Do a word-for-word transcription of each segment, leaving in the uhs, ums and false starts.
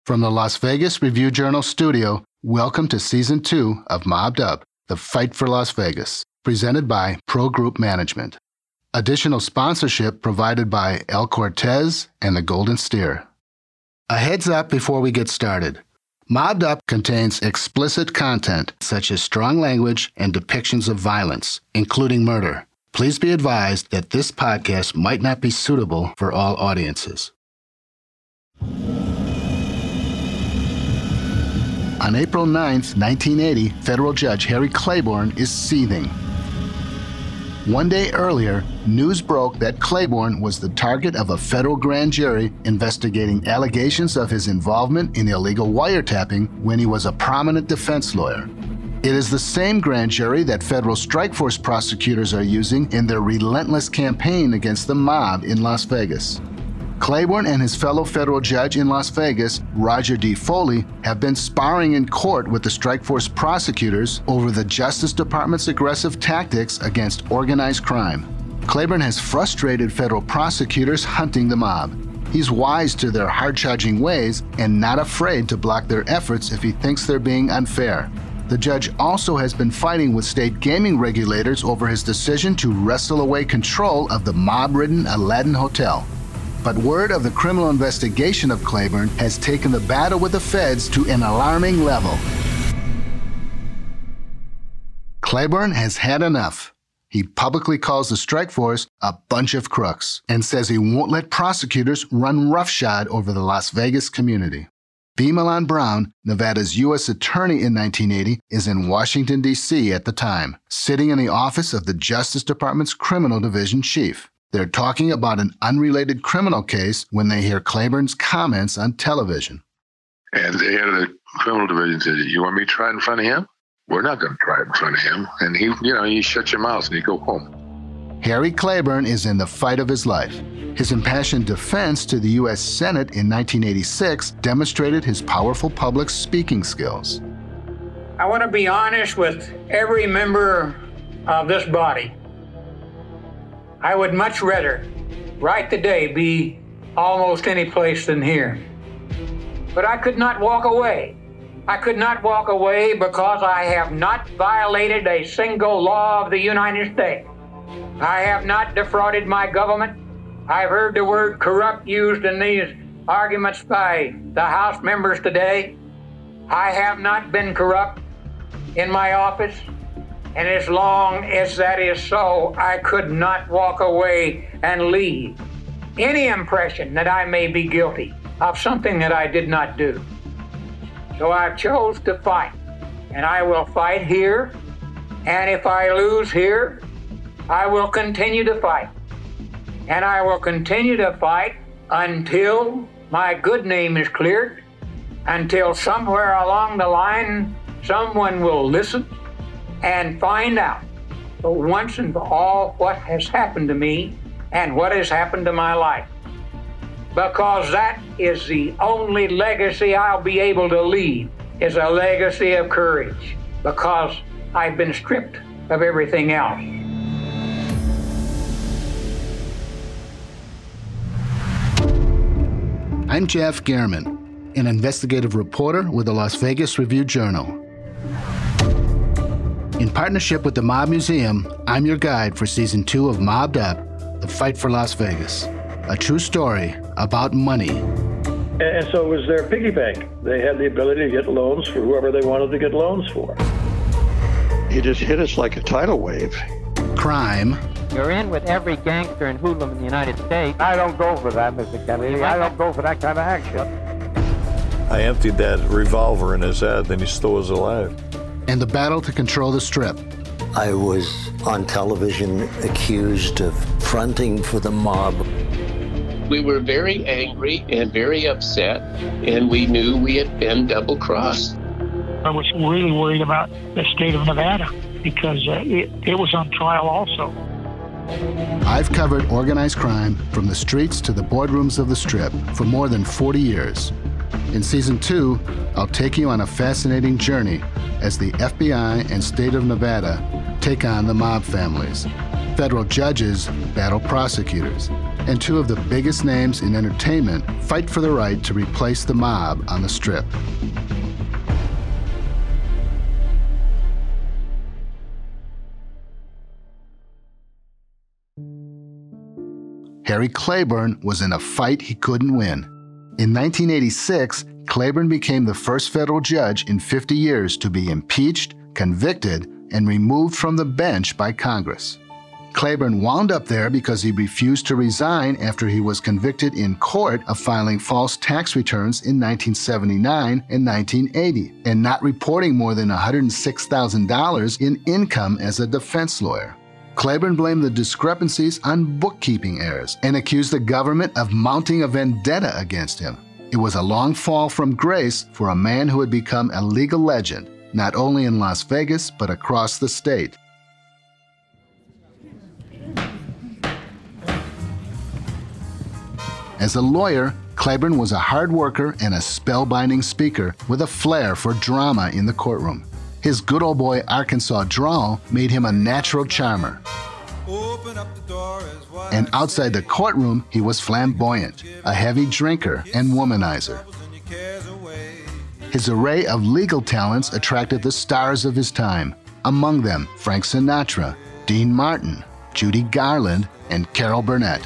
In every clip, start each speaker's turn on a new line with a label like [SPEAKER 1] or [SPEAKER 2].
[SPEAKER 1] From the Las Vegas Review-Journal studio, welcome to Season two of Mobbed Up, The Fight for Las Vegas, presented by Pro Group Management. Additional sponsorship provided by El Cortez and the Golden Steer. A heads up before we get started. Mobbed Up contains explicit content such as strong language and depictions of violence, including murder. Please be advised that this podcast might not be suitable for all audiences. On April ninth, nineteen eighty, federal judge Harry Claiborne is seething. One day earlier, news broke that Claiborne was the target of a federal grand jury investigating allegations of his involvement in illegal wiretapping when he was a prominent defense lawyer. It is the same grand jury that federal strike force prosecutors are using in their relentless campaign against the mob in Las Vegas. Claiborne and his fellow federal judge in Las Vegas, Roger D. Foley, have been sparring in court with the strike force prosecutors over the Justice Department's aggressive tactics against organized crime. Claiborne has frustrated federal prosecutors hunting the mob. He's wise to their hard-charging ways and not afraid to block their efforts if he thinks they're being unfair. The judge also has been fighting with state gaming regulators over his decision to wrestle away control of the mob-ridden Aladdin Hotel. But word of the criminal investigation of Claiborne has taken the battle with the feds to an alarming level. Claiborne has had enough. He publicly calls the strike force a bunch of crooks and says he won't let prosecutors run roughshod over the Las Vegas community. B. Milan Brown, Nevada's U S attorney in nineteen eighty, is in Washington, D C at the time, sitting in the office of the Justice Department's Criminal Division chief. They're talking about an unrelated criminal case when they hear Claiborne's comments on television.
[SPEAKER 2] And the head of the criminal division said, "You want me to try it in front of him? We're not going to try it in front of him." And he, you know, you shut your mouth and you go home.
[SPEAKER 1] Harry Claiborne is in the fight of his life. His impassioned defense to the U S Senate in nineteen eighty-six demonstrated his powerful public speaking skills.
[SPEAKER 3] I want to be honest with every member of this body. I would much rather, right today, be almost any place than here. But I could not walk away. I could not walk away because I have not violated a single law of the United States. I have not defrauded my government. I've heard the word corrupt used in these arguments by the House members today. I have not been corrupt in my office. And as long as that is so, I could not walk away and leave any impression that I may be guilty of something that I did not do. So I chose to fight, and I will fight here. And if I lose here, I will continue to fight. And I will continue to fight until my good name is cleared, until somewhere along the line, someone will listen and find out for once and for all what has happened to me and what has happened to my life. Because that is the only legacy I'll be able to leave, is a legacy of courage, because I've been stripped of everything else.
[SPEAKER 1] I'm Jeff Gehrman, an investigative reporter with the Las Vegas Review-Journal. In partnership with the Mob Museum, I'm your guide for Season two of Mobbed Up, The Fight for Las Vegas, a true story about money.
[SPEAKER 4] And so it was their piggy bank. They had the ability to get loans for whoever they wanted to get loans for.
[SPEAKER 5] He just hit us like a tidal wave.
[SPEAKER 1] Crime.
[SPEAKER 6] You're in with every gangster and hoodlum in the United States.
[SPEAKER 7] I don't go for that, Mister Kennedy. I don't go for that kind of action.
[SPEAKER 5] I emptied that revolver in his head, then he still was alive.
[SPEAKER 1] And the battle to control the Strip.
[SPEAKER 8] I was on television accused of fronting for the mob.
[SPEAKER 9] We were very angry and very upset, and we knew we had been double-crossed.
[SPEAKER 10] I was really worried about the state of Nevada because uh, it, it was on trial also.
[SPEAKER 1] I've covered organized crime from the streets to the boardrooms of the Strip for more than forty years. In Season two, I'll take you on a fascinating journey as the F B I and state of Nevada take on the mob families. Federal judges battle prosecutors, and two of the biggest names in entertainment fight for the right to replace the mob on the Strip. Harry Claiborne was in a fight he couldn't win. In nineteen eighty-six, Claiborne became the first federal judge in fifty years to be impeached, convicted, and removed from the bench by Congress. Claiborne wound up there because he refused to resign after he was convicted in court of filing false tax returns in nineteen seventy-nine and nineteen eighty and not reporting more than one hundred six thousand dollars in income as a defense lawyer. Claiborne blamed the discrepancies on bookkeeping errors and accused the government of mounting a vendetta against him. It was a long fall from grace for a man who had become a legal legend, not only in Las Vegas, but across the state. As a lawyer, Claiborne was a hard worker and a spellbinding speaker with a flair for drama in the courtroom. His good old boy Arkansas drawl made him a natural charmer. And outside the courtroom, he was flamboyant, a heavy drinker and womanizer. His array of legal talents attracted the stars of his time, among them Frank Sinatra, Dean Martin, Judy Garland, and Carol Burnett.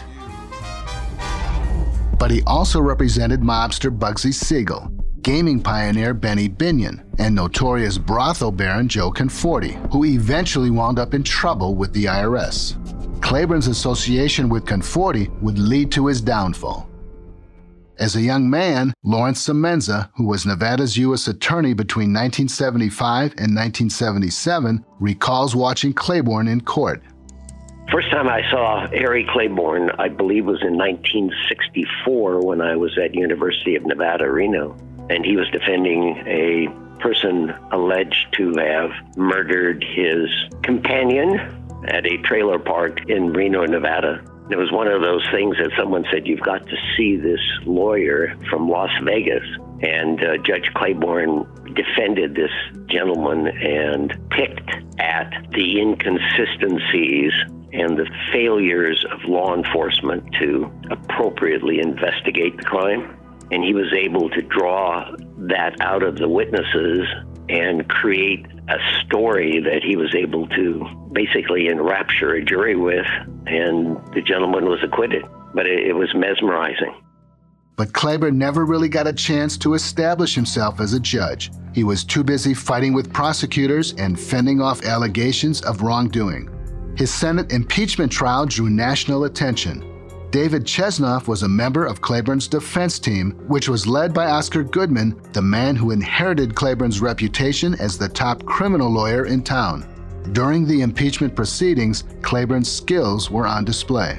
[SPEAKER 1] But he also represented mobster Bugsy Siegel, gaming pioneer Benny Binion, and notorious brothel baron Joe Conforti, who eventually wound up in trouble with the I R S. Claiborne's association with Conforti would lead to his downfall. As a young man, Lawrence Semenza, who was Nevada's U S attorney between nineteen seventy-five and nineteen seventy-seven, recalls watching Claiborne in court.
[SPEAKER 11] First time I saw Harry Claiborne, I believe, was in nineteen sixty-four when I was at University of Nevada, Reno. And he was defending a person alleged to have murdered his companion at a trailer park in Reno, Nevada. It was one of those things that someone said, you've got to see this lawyer from Las Vegas. And uh, Judge Claiborne defended this gentleman and picked at the inconsistencies and the failures of law enforcement to appropriately investigate the crime. And he was able to draw that out of the witnesses and create a story that he was able to basically enrapture a jury with, and the gentleman was acquitted. But it, it was mesmerizing.
[SPEAKER 1] But Claiborne never really got a chance to establish himself as a judge. He was too busy fighting with prosecutors and fending off allegations of wrongdoing. His Senate impeachment trial drew national attention. David Chesnoff was a member of Claiborne's defense team, which was led by Oscar Goodman, the man who inherited Claiborne's reputation as the top criminal lawyer in town. During the impeachment proceedings, Claiborne's skills were on display.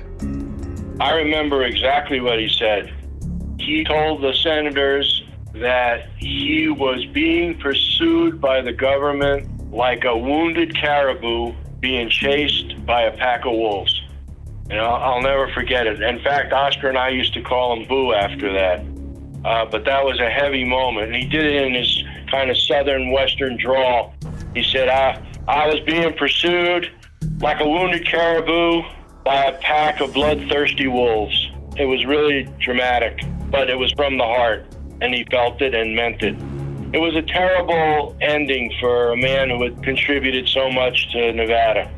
[SPEAKER 12] I remember exactly what he said. He told the senators that he was being pursued by the government like a wounded caribou being chased by a pack of wolves. And I'll, I'll never forget it. In fact, Oscar and I used to call him Boo after that. Uh, but that was a heavy moment. And he did it in his kind of southern western drawl. He said, I, I was being pursued like a wounded caribou by a pack of bloodthirsty wolves. It was really dramatic, but it was from the heart, and he felt it and meant it. It was a terrible ending for a man who had contributed so much to Nevada.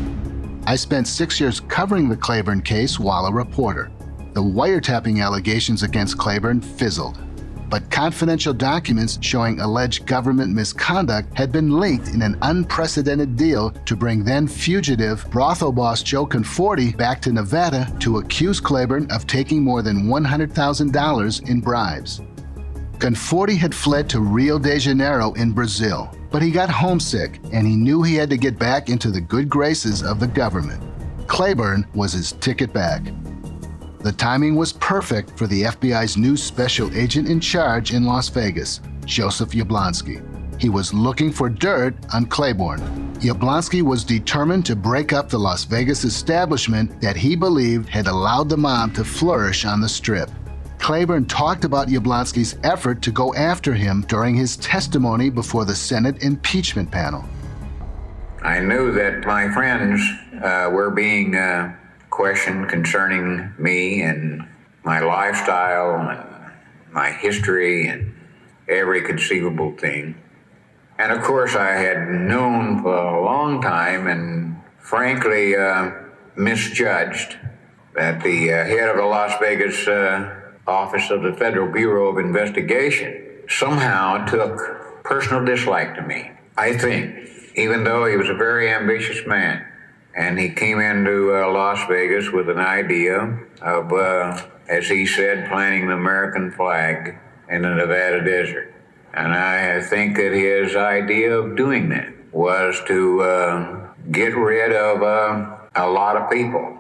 [SPEAKER 1] I spent six years covering the Claiborne case while a reporter. The wiretapping allegations against Claiborne fizzled, but confidential documents showing alleged government misconduct had been leaked in an unprecedented deal to bring then fugitive brothel boss Joe Conforti back to Nevada to accuse Claiborne of taking more than one hundred thousand dollars in bribes. Conforti had fled to Rio de Janeiro in Brazil, but he got homesick and he knew he had to get back into the good graces of the government. Claiborne was his ticket back. The timing was perfect for the F B I's new special agent in charge in Las Vegas, Joseph Yablonsky. He was looking for dirt on Claiborne. Yablonsky was determined to break up the Las Vegas establishment that he believed had allowed the mob to flourish on the Strip. Claiborne talked about Yablonsky's effort to go after him during his testimony before the Senate impeachment panel.
[SPEAKER 13] I knew that my friends uh, were being uh, question concerning me and my lifestyle and my history and every conceivable thing. And of course, I had known for a long time and frankly uh, misjudged that the uh, head of the Las Vegas uh, office of the Federal Bureau of Investigation somehow took personal dislike to me. I think, even though he was a very ambitious man, and he came into uh, Las Vegas with an idea of, uh, as he said, planting the American flag in the Nevada desert. And I think that his idea of doing that was to uh, get rid of uh, a lot of people.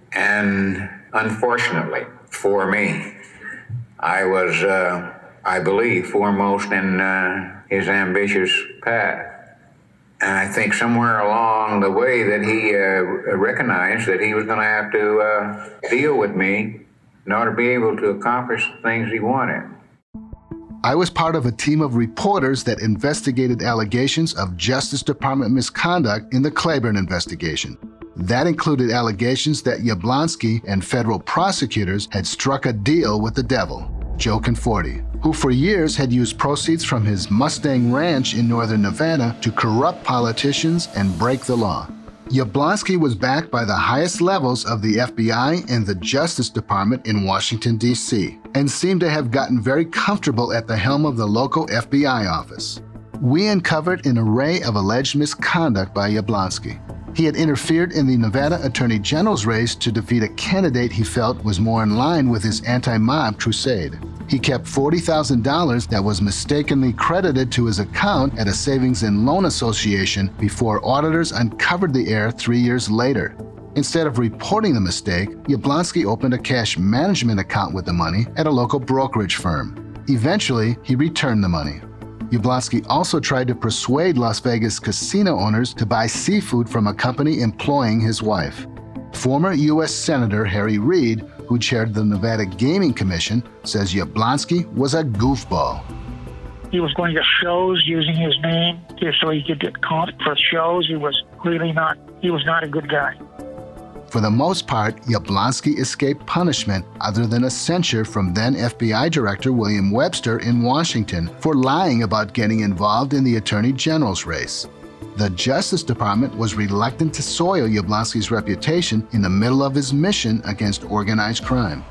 [SPEAKER 13] And unfortunately for me, I was, uh, I believe, foremost in uh, his ambitious path. And I think somewhere along the way that he uh, recognized that he was going to have to uh, deal with me in order to be able to accomplish the things he wanted.
[SPEAKER 1] I was part of a team of reporters that investigated allegations of Justice Department misconduct in the Claiborne investigation. That included allegations that Yablonsky and federal prosecutors had struck a deal with the devil, Joe Conforti, who for years had used proceeds from his Mustang Ranch in northern Nevada to corrupt politicians and break the law. Yablonsky was backed by the highest levels of the F B I and the Justice Department in Washington, D C, and seemed to have gotten very comfortable at the helm of the local F B I office. We uncovered an array of alleged misconduct by Yablonsky. He had interfered in the Nevada Attorney General's race to defeat a candidate he felt was more in line with his anti-mob crusade. He kept forty thousand dollars that was mistakenly credited to his account at a savings and loan association before auditors uncovered the error three years later. Instead of reporting the mistake, Yablonsky opened a cash management account with the money at a local brokerage firm. Eventually, he returned the money. Yablonsky also tried to persuade Las Vegas casino owners to buy seafood from a company employing his wife. Former U S Senator Harry Reid, who chaired the Nevada Gaming Commission, says Yablonsky was a goofball.
[SPEAKER 10] He was going to shows using his name just so he could get caught for shows. He was really not, he was not a good guy.
[SPEAKER 1] For the most part, Yablonsky escaped punishment other than a censure from then F B I Director William Webster in Washington for lying about getting involved in the Attorney General's race. The Justice Department was reluctant to soil Yablonsky's reputation in the middle of his mission against organized crime.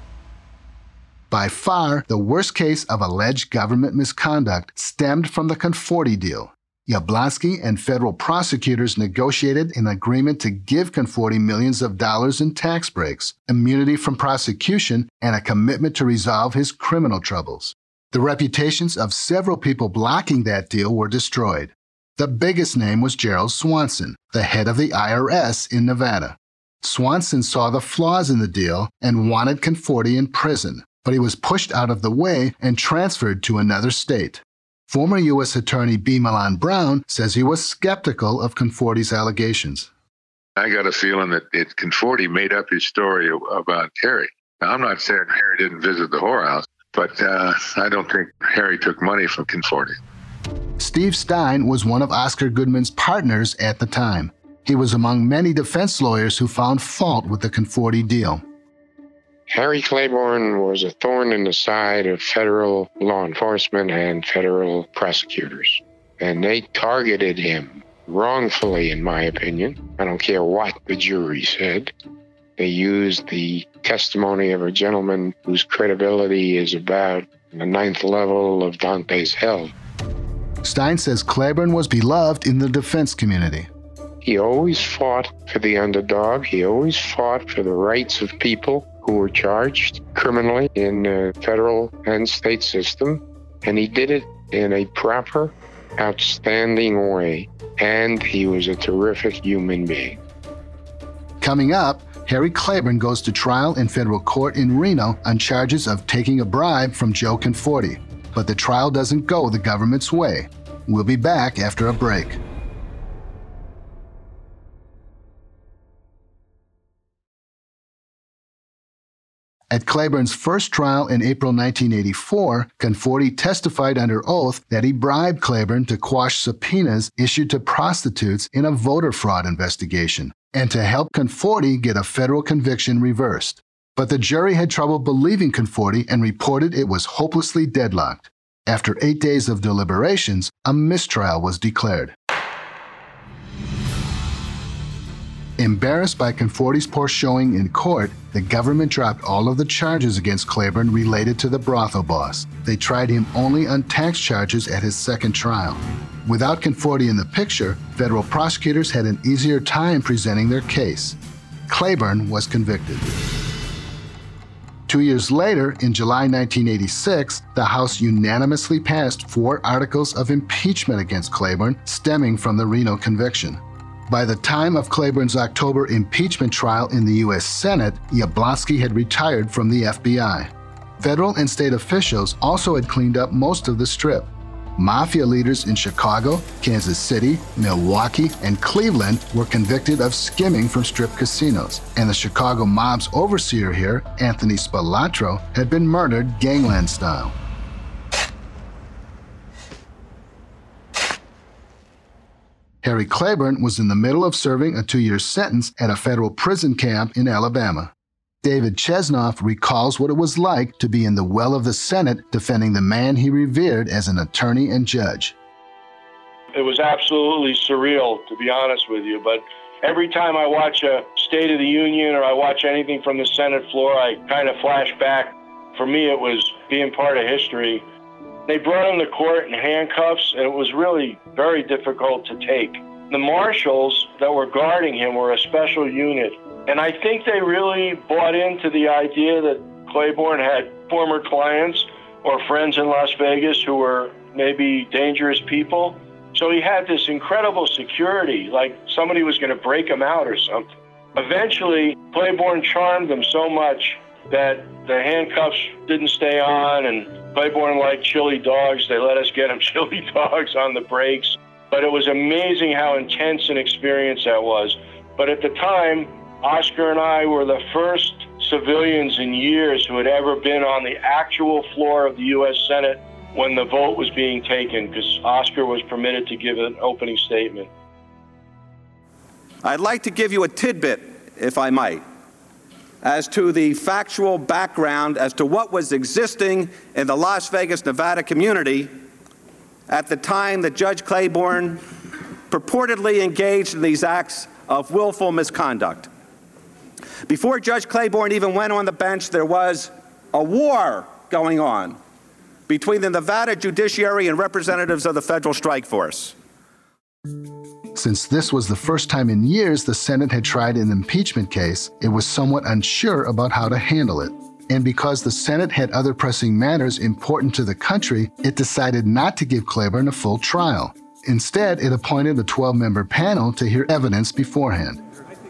[SPEAKER 1] By far, the worst case of alleged government misconduct stemmed from the Conforti deal. Yablonsky and federal prosecutors negotiated an agreement to give Conforti millions of dollars in tax breaks, immunity from prosecution, and a commitment to resolve his criminal troubles. The reputations of several people blocking that deal were destroyed. The biggest name was Gerald Swanson, the head of the I R S in Nevada. Swanson saw the flaws in the deal and wanted Conforti in prison, but he was pushed out of the way and transferred to another state. Former U S Attorney B. Milan Brown says he was skeptical of Conforti's allegations.
[SPEAKER 2] I got a feeling that it, Conforti made up his story about Harry. Now, I'm not saying Harry didn't visit the whorehouse, but uh, I don't think Harry took money from Conforti.
[SPEAKER 1] Steve Stein was one of Oscar Goodman's partners at the time. He was among many defense lawyers who found fault with the Conforti deal.
[SPEAKER 14] Harry Claiborne was a thorn in the side of federal law enforcement and federal prosecutors, and they targeted him wrongfully, in my opinion. I don't care what the jury said. They used the testimony of a gentleman whose credibility is about the ninth level of Dante's Hell.
[SPEAKER 1] Stein says Claiborne was beloved in the defense community.
[SPEAKER 14] He always fought for the underdog. He always fought for the rights of people who were charged criminally in the federal and state system. And he did it in a proper, outstanding way. And he was a terrific human being.
[SPEAKER 1] Coming up, Harry Claiborne goes to trial in federal court in Reno on charges of taking a bribe from Joe Conforti. But the trial doesn't go the government's way. We'll be back after a break. At Claiborne's first trial in April nineteen eighty-four, Conforti testified under oath that he bribed Claiborne to quash subpoenas issued to prostitutes in a voter fraud investigation, and to help Conforti get a federal conviction reversed. But the jury had trouble believing Conforti and reported it was hopelessly deadlocked. After eight days of deliberations, a mistrial was declared. Embarrassed by Conforti's poor showing in court, the government dropped all of the charges against Claiborne related to the brothel boss. They tried him only on tax charges at his second trial. Without Conforti in the picture, federal prosecutors had an easier time presenting their case. Claiborne was convicted. Two years later, in July nineteen eighty-six, the House unanimously passed four articles of impeachment against Claiborne stemming from the Reno conviction. By the time of Claiborne's October impeachment trial in the U S Senate, Yablonsky had retired from the F B I. Federal and state officials also had cleaned up most of the Strip. Mafia leaders in Chicago, Kansas City, Milwaukee, and Cleveland were convicted of skimming from Strip casinos, and the Chicago mob's overseer here, Anthony Spilatro, had been murdered gangland style. Harry Claiborne was in the middle of serving a two-year sentence at a federal prison camp in Alabama. David Chesnoff recalls what it was like to be in the well of the Senate defending the man he revered as an attorney and judge.
[SPEAKER 12] It was absolutely surreal, to be honest with you, but every time I watch a State of the Union or I watch anything from the Senate floor, I kind of flash back. For me, it was being part of history. They brought him to court in handcuffs, and it was really very difficult to take. The marshals that were guarding him were a special unit, and I think they really bought into the idea that Claiborne had former clients or friends in Las Vegas who were maybe dangerous people. So he had this incredible security, like somebody was going to break him out or something. Eventually, Claiborne charmed them so much that the handcuffs didn't stay on, and Claiborne liked chili dogs. They let us get him chili dogs on the breaks. But it was amazing how intense an experience that was. But at the time, Oscar and I were the first civilians in years who had ever been on the actual floor of the U S Senate when the vote was being taken, because Oscar was permitted to give an opening statement.
[SPEAKER 15] I'd like to give you a tidbit, if I might, as to the factual background as to what was existing in the Las Vegas, Nevada community at the time that Judge Claiborne purportedly engaged in these acts of willful misconduct. Before Judge Claiborne even went on the bench, there was a war going on between the Nevada judiciary and representatives of the federal strike force.
[SPEAKER 1] Since this was the first time in years the Senate had tried an impeachment case, it was somewhat unsure about how to handle it. And because the Senate had other pressing matters important to the country, it decided not to give Claiborne a full trial. Instead, it appointed a twelve-member panel to hear evidence beforehand.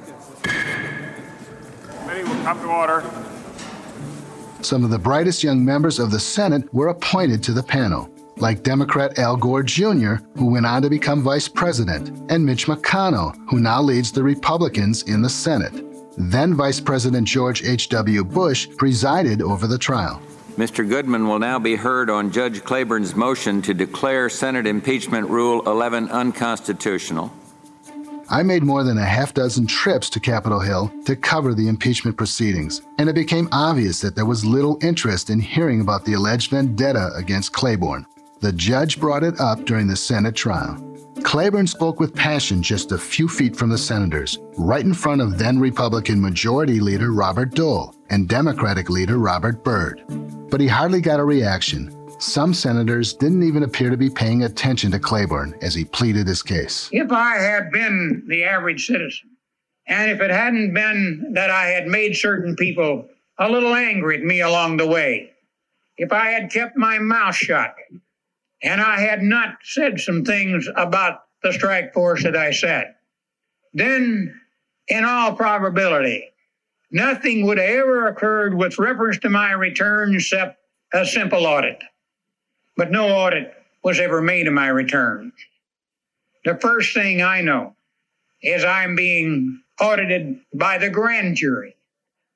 [SPEAKER 16] Committee will come to order.
[SPEAKER 1] Some of the brightest young members of the Senate were appointed to the panel, like Democrat Al Gore Junior, who went on to become vice president, and Mitch McConnell, who now leads the Republicans in the Senate. Then Vice President George H W Bush presided over the trial.
[SPEAKER 17] Mister Goodman will now be heard on Judge Claiborne's motion to declare Senate Impeachment Rule eleven unconstitutional.
[SPEAKER 1] I made more than a half dozen trips to Capitol Hill to cover the impeachment proceedings, and it became obvious that there was little interest in hearing about the alleged vendetta against Claiborne. The judge brought it up during the Senate trial. Claiborne spoke with passion just a few feet from the senators, right in front of then Republican Majority Leader Robert Dole and Democratic Leader Robert Byrd. But he hardly got a reaction. Some senators didn't even appear to be paying attention to Claiborne as he pleaded his case.
[SPEAKER 3] If I had been the average citizen, and if it hadn't been that I had made certain people a little angry at me along the way, if I had kept my mouth shut, and I had not said some things about the strike force that I said, then, in all probability, nothing would have ever occurred with reference to my return except a simple audit. But no audit was ever made of my return. The first thing I know is I'm being audited by the grand jury.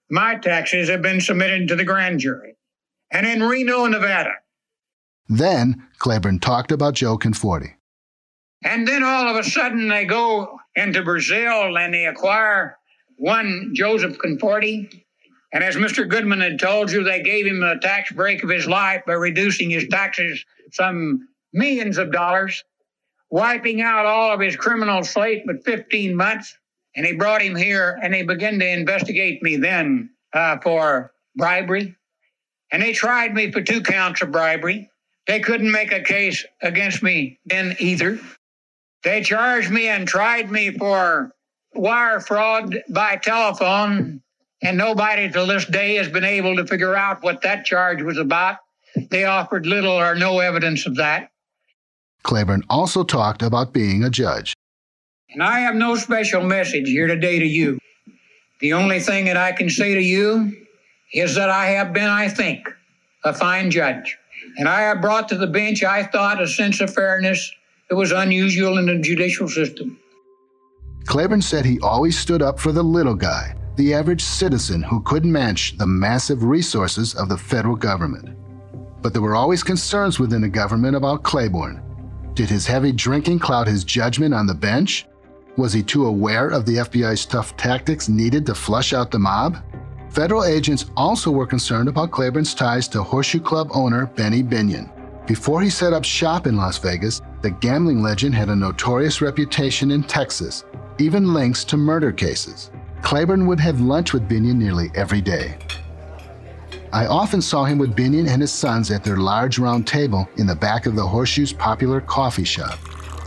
[SPEAKER 3] my taxes have been submitted to the grand jury. And in Reno, Nevada.
[SPEAKER 1] Then Claiborne talked about Joe Conforti.
[SPEAKER 3] And then all of a sudden they go into Brazil and they acquire one Joseph Conforti. And as Mister Goodman had told you, they gave him a tax break of his life by reducing his taxes some millions of dollars, wiping out all of his criminal slate with fifteen months. And he brought him here and they began to investigate me then uh, for bribery. And they tried me for two counts of bribery. They couldn't make a case against me then either. They charged me and tried me for wire fraud by telephone, and nobody till this day has been able to figure out what that charge was about. They offered little or no evidence of that.
[SPEAKER 1] Claiborne also talked about being a judge.
[SPEAKER 3] And I have no special message here today to you. The only thing that I can say to you is that I have been, I think, a fine judge. And I have brought to the bench, I thought, a sense of fairness that was unusual in the judicial system.
[SPEAKER 1] Claiborne said he always stood up for the little guy, the average citizen who couldn't match the massive resources of the federal government. But there were always concerns within the government about Claiborne. Did his heavy drinking cloud his judgment on the bench? Was he too aware of the F B I's tough tactics needed to flush out the mob? Federal agents also were concerned about Claiborne's ties to Horseshoe Club owner Benny Binion. Before he set up shop in Las Vegas, the gambling legend had a notorious reputation in Texas, even links to murder cases. Claiborne would have lunch with Binion nearly every day. I often saw him with Binion and his sons at their large round table in the back of the Horseshoe's popular coffee shop.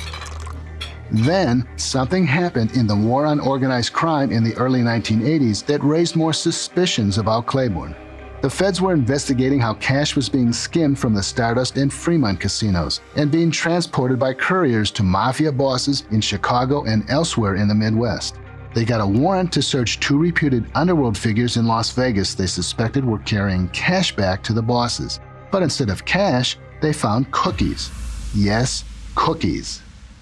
[SPEAKER 1] Then, something happened in the war on organized crime in the early nineteen eighties that raised more suspicions about Claiborne. The feds were investigating how cash was being skimmed from the Stardust and Fremont casinos and being transported by couriers to mafia bosses in Chicago and elsewhere in the Midwest. They got a warrant to search two reputed underworld figures in Las Vegas they suspected were carrying cash back to the bosses. But instead of cash, they found cookies. Yes, cookies.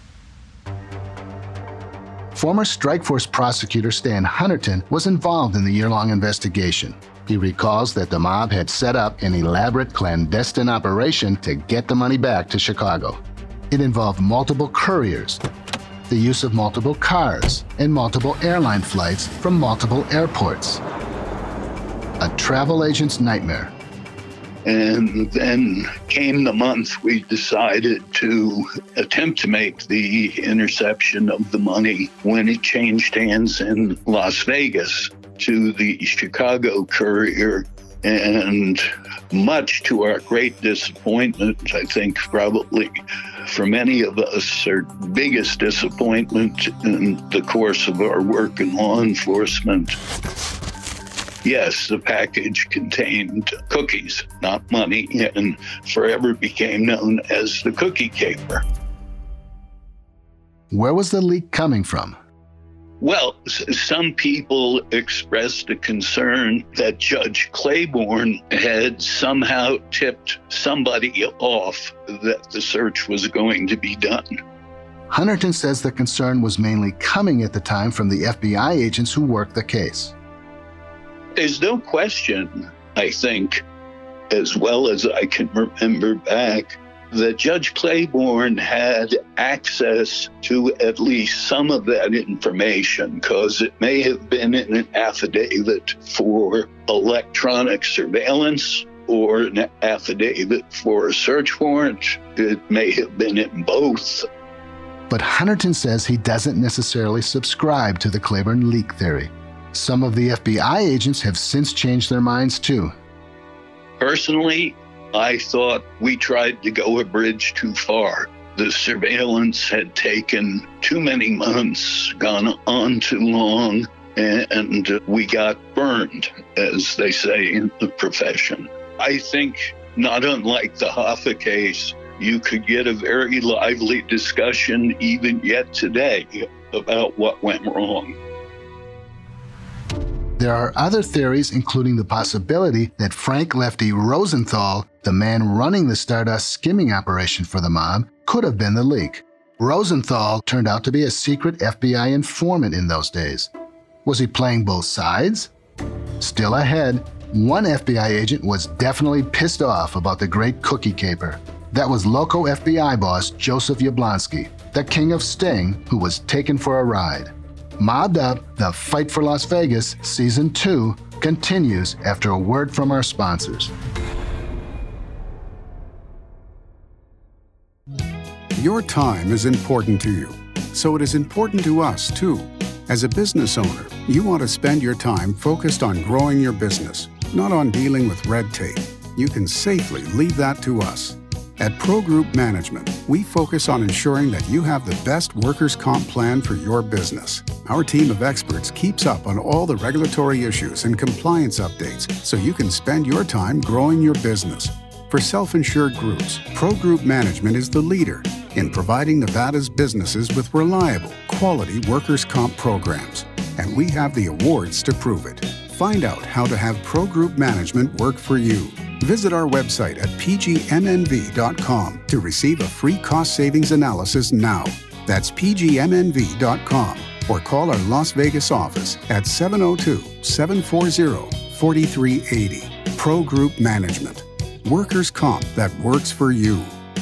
[SPEAKER 1] Former Strikeforce prosecutor Stan Hunterton was involved in the year-long investigation. He recalls that the mob had set up an elaborate clandestine operation to get the money back to Chicago. It involved multiple couriers, the use of multiple cars, and multiple airline flights from multiple airports. A travel agent's nightmare.
[SPEAKER 18] And then came the month we decided to attempt to make the interception of the money when it changed hands in Las Vegas to the Chicago courier. And much to our great disappointment, I think probably for many of us, our biggest disappointment in the course of our work in law enforcement, yes, the package contained cookies, not money, and forever became known as the cookie caper.
[SPEAKER 1] Where was the leak coming from?
[SPEAKER 18] Well, some people expressed a concern that Judge Claiborne had somehow tipped somebody off that the search was going to be done.
[SPEAKER 1] Hunterton says the concern was mainly coming at the time from the F B I agents who worked the case.
[SPEAKER 18] There's no question, I think, as well as I can remember back, that Judge Claiborne had access to at least some of that information, because it may have been in an affidavit for electronic surveillance or an affidavit for a search warrant. It may have been in both.
[SPEAKER 1] But Hunterton says he doesn't necessarily subscribe to the Claiborne leak theory. Some of the F B I agents have since changed their minds too.
[SPEAKER 18] Personally, I thought we tried to go a bridge too far. The surveillance had taken too many months, gone on too long, and we got burned, as they say in the profession. I think, not unlike the Hoffa case, you could get a very lively discussion even yet today about what went wrong.
[SPEAKER 1] There are other theories, including the possibility that Frank Lefty Rosenthal, the man running the Stardust skimming operation for the mob, could have been the leak. Rosenthal turned out to be a secret F B I informant in those days. Was he playing both sides? Still ahead, one F B I agent was definitely pissed off about the great cookie caper. That was local F B I boss Joseph Yablonsky, the king of Sting, who was taken for a ride. Mobbed Up, The Fight for Las Vegas, Season two, continues after a word from our sponsors.
[SPEAKER 19] Your time is important to you, so it is important to us, too. As a business owner, you want to spend your time focused on growing your business, not on dealing with red tape. You can safely leave that to us. At Pro Group Management, we focus on ensuring that you have the best workers' comp plan for your business. Our team of experts keeps up on all the regulatory issues and compliance updates so you can spend your time growing your business. For self-insured groups, Pro Group Management is the leader in providing Nevada's businesses with reliable, quality workers' comp programs. And we have the awards to prove it. Find out how to have Pro Group Management work for you. Visit our website at p g m n v dot com to receive a free cost savings analysis now. That's p g m n v dot com or call our Las Vegas office at seven oh two, seven four zero, four three eight zero. Pro Group Management. Workers' comp that works for you.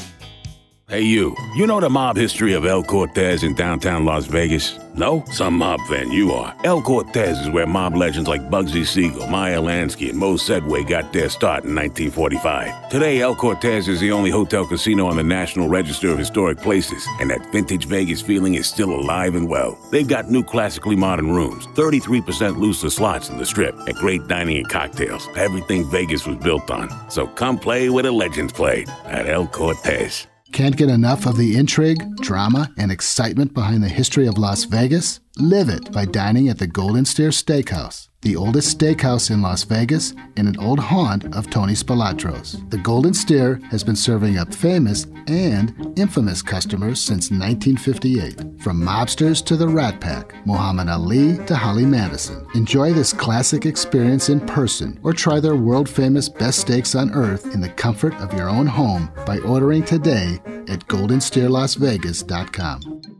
[SPEAKER 20] Hey you, you know the mob history of El Cortez in downtown Las Vegas? No? Some mob fan you are. El Cortez is where mob legends like Bugsy Siegel, Meyer Lansky, and Mo Sedway got their start in nineteen forty-five. Today, El Cortez is the only hotel casino on the National Register of Historic Places, and that vintage Vegas feeling is still alive and well. They've got new classically modern rooms, thirty-three percent looser slots in the Strip, and great dining and cocktails. Everything Vegas was built on. So come play where the legends played at El Cortez.
[SPEAKER 1] Can't get enough of the intrigue, drama, and excitement behind the history of Las Vegas? Live it by dining at the Golden Stair Steakhouse, the oldest steakhouse in Las Vegas and an old haunt of Tony Spilatro's. The Golden Stair has been serving up famous and infamous customers since nineteen fifty-eight. From mobsters to the Rat Pack, Muhammad Ali to Holly Madison. Enjoy this classic experience in person or try their world-famous best steaks on earth in the comfort of your own home by ordering today at golden stair las vegas dot com.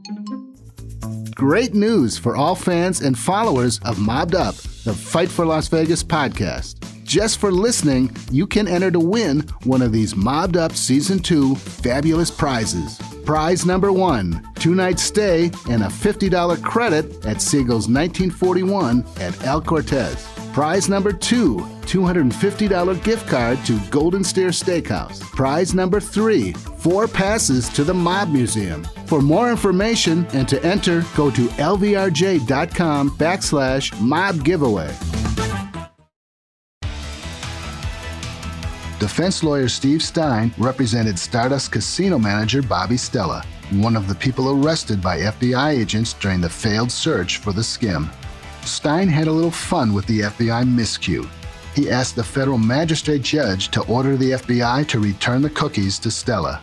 [SPEAKER 1] Great news for all fans and followers of Mobbed Up, the Fight for Las Vegas podcast. Just for listening, you can enter to win one of these Mobbed Up Season two fabulous prizes. Prize number one, two-night stay and a fifty dollars credit at Siegel's nineteen forty-one at El Cortez. Prize number two, two hundred fifty dollars gift card to Golden Stair Steakhouse. Prize number three, four passes to the Mob Museum. For more information and to enter, go to lvrj.com backslash mob giveaway. Defense lawyer Steve Stein represented Stardust casino manager Bobby Stella, one of the people arrested by F B I agents during the failed search for the skim. Stein had a little fun with the F B I miscue. He asked the federal magistrate judge to order the F B I to return the cookies to Stella.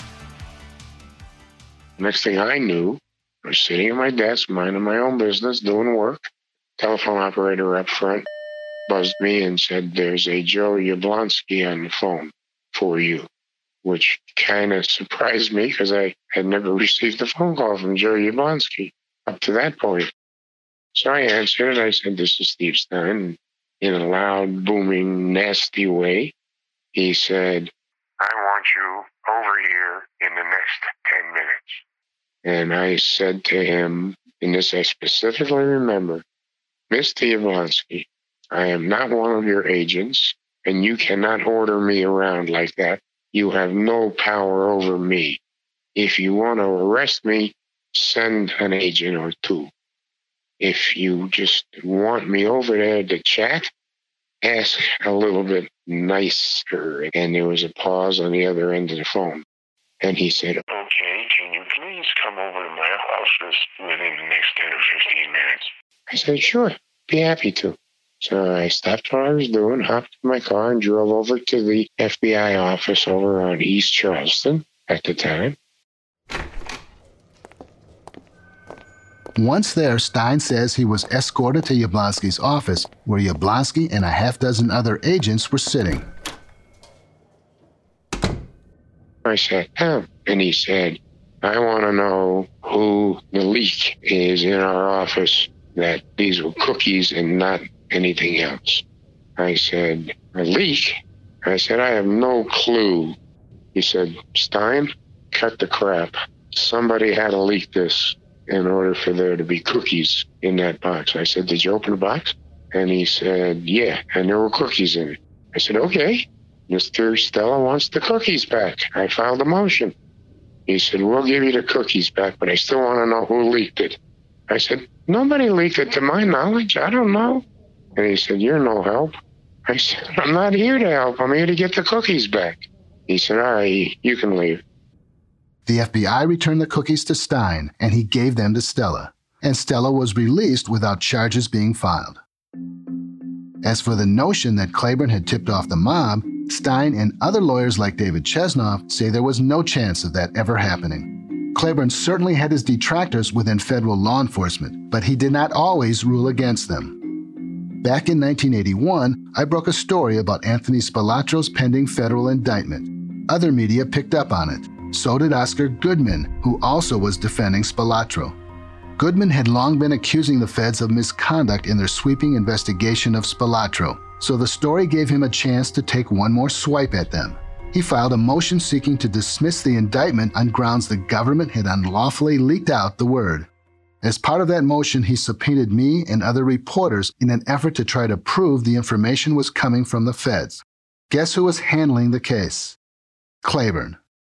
[SPEAKER 14] Next thing I knew, I was sitting at my desk, minding my own business, doing work. Telephone operator up front buzzed me and said, "There's a Joe Yablonsky on the phone for you," which kind of surprised me because I had never received a phone call from Joe Yablonsky up to that point. So I answered and I said, "This is Steve Stein." In a loud, booming, nasty way, he said, "I want you over here in the next ten minutes. And I said to him, and this I specifically remember, "Mister Yablonsky, I am not one of your agents, and you cannot order me around like that. You have no power over me. If you want to arrest me, send an agent or two. If you just want me over there to chat, ask a little bit nicer." And there was a pause on the other end of the phone. And he said, "Okay, can you please come over to my office within the next ten or fifteen minutes? I said, "Sure, be happy to." So I stopped what I was doing, hopped in my car, and drove over to the F B I office over on East Charleston at the time.
[SPEAKER 1] Once there, Stein says he was escorted to Yablonsky's office, where Yablonsky and a half dozen other agents were sitting.
[SPEAKER 14] I sat down, and he said, "I want to know who the leak is in our office, that these were cookies and not anything else." I said, a leak? I said, I have no clue. He said, Stein, cut the crap. Somebody had to leak this in order for there to be cookies in that box. I said, did you open the box? And he said, yeah, and there were cookies in it. I said, okay, Mister Stella wants the cookies back. I filed a motion. He said, we'll give you the cookies back, but I still want to know who leaked it. I said, nobody leaked it to my knowledge. I don't know. And he said, you're no help. I said, I'm not here to help. I'm here to get the cookies back. He said, all right, you can leave.
[SPEAKER 1] The F B I returned the cookies to Stein, and he gave them to Stella. And Stella was released without charges being filed. As for the notion that Claiborne had tipped off the mob, Stein and other lawyers like David Chesnoff say there was no chance of that ever happening. Claiborne certainly had his detractors within federal law enforcement, but he did not always rule against them. Back in nineteen eighty-one, I broke a story about Anthony Spilatro's pending federal indictment. Other media picked up on it. So did Oscar Goodman, who also was defending Spilatro. Goodman had long been accusing the feds of misconduct in their sweeping investigation of Spilatro, so the story gave him a chance to take one more swipe at them. He filed a motion seeking to dismiss the indictment on grounds the government had unlawfully leaked out the word. As part of that motion, he subpoenaed me and other reporters in an effort to try to prove the information was coming from the feds. Guess who was handling the case? Claiborne.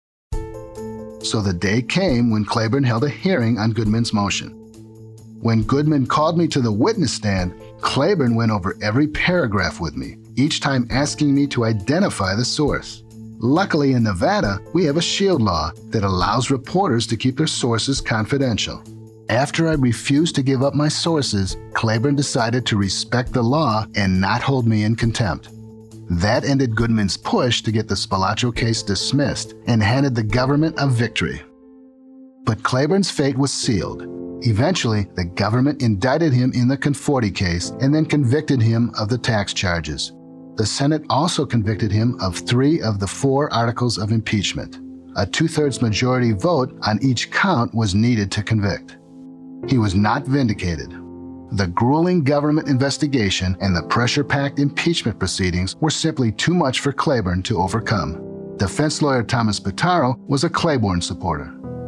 [SPEAKER 1] So the day came when Claiborne held a hearing on Goodman's motion. When Goodman called me to the witness stand, Claiborne went over every paragraph with me, each time asking me to identify the source. Luckily in Nevada, we have a shield law that allows reporters to keep their sources confidential. After I refused to give up my sources, Claiborne decided to respect the law and not hold me in contempt. That ended Goodman's push to get the Spilatro case dismissed and handed the government a victory. But Claiborne's fate was sealed. Eventually, the government indicted him in the Conforti case and then convicted him of the tax charges. The Senate also convicted him of three of the four articles of impeachment. A two-thirds majority vote on each count was needed to convict. He was not vindicated. The grueling government investigation and the pressure-packed impeachment proceedings were simply too much for Claiborne to overcome. Defense lawyer Thomas Pitaro was a Claiborne supporter.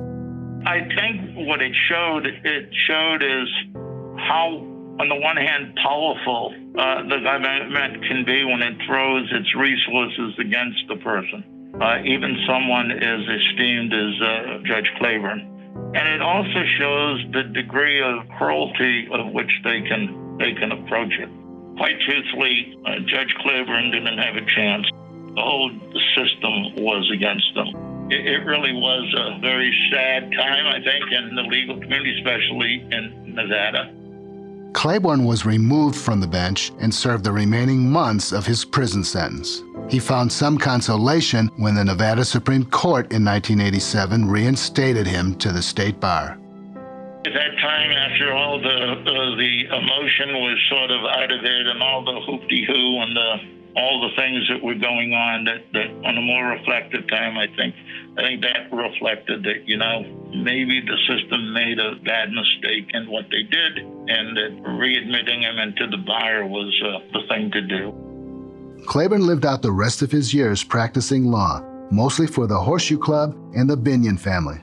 [SPEAKER 10] I think what it showed, it showed is how, on the one hand, powerful uh, the government can be when it throws its resources against the person, uh, even someone as esteemed as uh, Judge Claiborne. And it also shows the degree of cruelty of which they can they can approach it. Quite truthfully, uh, Judge Claiborne didn't have a chance. The whole system was against them. It, it really was a very sad time, I think, in the legal community, especially in Nevada.
[SPEAKER 1] Claiborne was removed from the bench and served the remaining months of his prison sentence. He found some consolation when the Nevada Supreme Court in nineteen eighty-seven reinstated him to the state bar.
[SPEAKER 10] At that time, after all the uh, the emotion was sort of out of it and all the hoop-de-hoo and the, all the things that were going on, that, that on a more reflective time, I think, I think that reflected that, you know, maybe the system made a bad mistake in what they did, and that readmitting him into the bar was uh, the thing to do.
[SPEAKER 1] Claiborne lived out the rest of his years practicing law, mostly for the Horseshoe Club and the Binion family.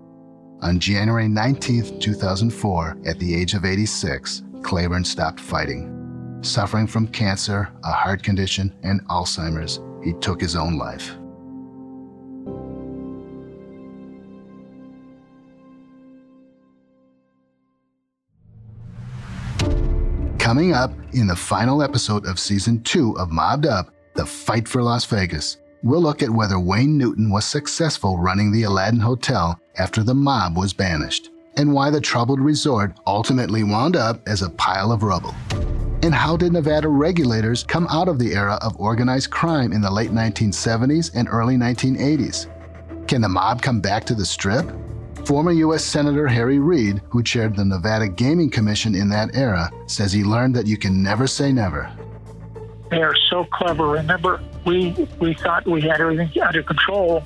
[SPEAKER 1] On January nineteenth, two thousand four, at the age of eighty-six, Claiborne stopped fighting. Suffering from cancer, a heart condition, and Alzheimer's, he took his own life. Coming up in the final episode of Season two of Mobbed Up, The Fight for Las Vegas, we'll look at whether Wayne Newton was successful running the Aladdin Hotel after the mob was banished, and why the troubled resort ultimately wound up as a pile of rubble. And how did Nevada regulators come out of the era of organized crime in the late nineteen seventies and early nineteen eighties? Can the mob come back to the Strip? Former U S Senator Harry Reid, who chaired the Nevada Gaming Commission in that era, says he learned that you can never say never.
[SPEAKER 10] They are so clever. Remember, we we thought we had everything under control.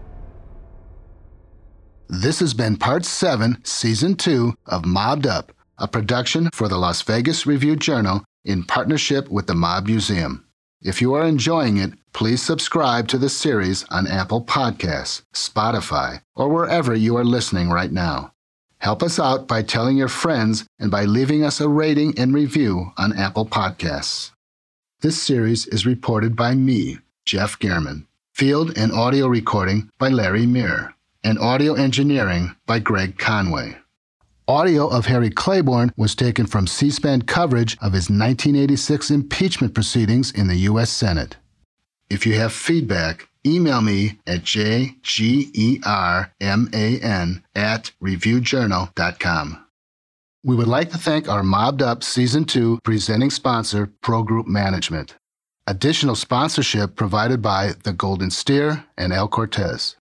[SPEAKER 1] This has been Part seven, Season two of Mobbed Up. a production for the Las Vegas Review-Journal in partnership with the Mob Museum. If you are enjoying it, please subscribe to the series on Apple Podcasts, Spotify, or wherever you are listening right now. Help us out by telling your friends and by leaving us a rating and review on Apple Podcasts. This series is reported by me, Jeff Gehrman. Field and audio recording by Larry Meir. And audio engineering by Greg Conway. Audio of Harry Claiborne was taken from C-SPAN coverage of his nineteen eighty-six impeachment proceedings in the U S Senate. If you have feedback, email me at j g e r m a n at review journal dot com. We would like to thank our Mobbed Up Season two presenting sponsor, Pro Group Management. Additional sponsorship provided by The Golden Steer and El Cortez.